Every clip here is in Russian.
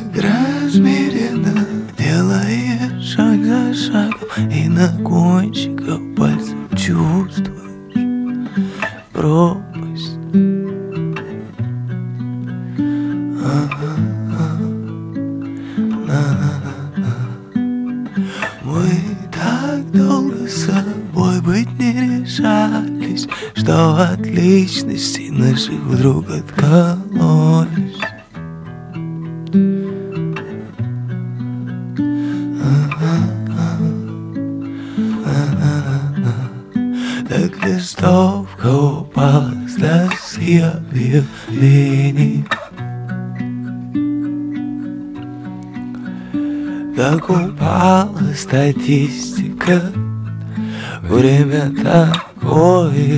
размеренно делаешь шаг за шагом, и на кончиках пальцев чувствуешь пропасть. Мы так долго с собой быть не решались, что от личностей наших вдруг откололись. Так листовка упала с доски объявлений, так упала статистика. Время такое.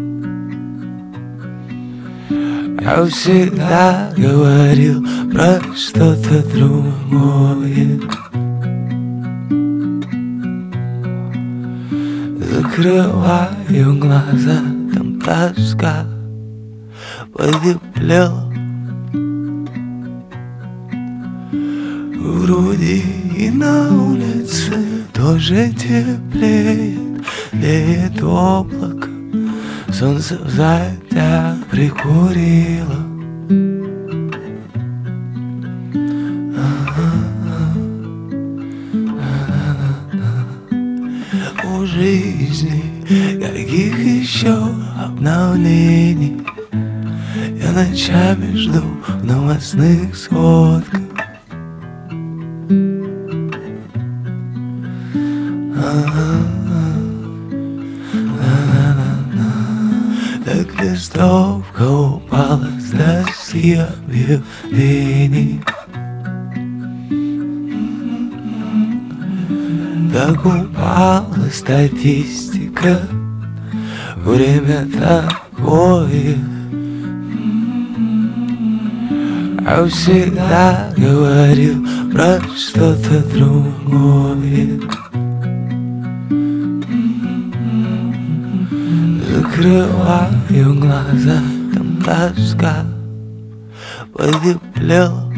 Я всегда говорил про что-то другое. Закрываю глаза, там тоска потеплела в груди, и на улице тоже теплеет. Леет облако, солнце в затяг прикурило. У жизни каких еще обновлений я ночами жду в новостных сводках. Так листовка упала с доски объявлений, так упала статистика. Время такое. Я всегда говорил про что-то другое. Закрываю глаза, там тоска потеплела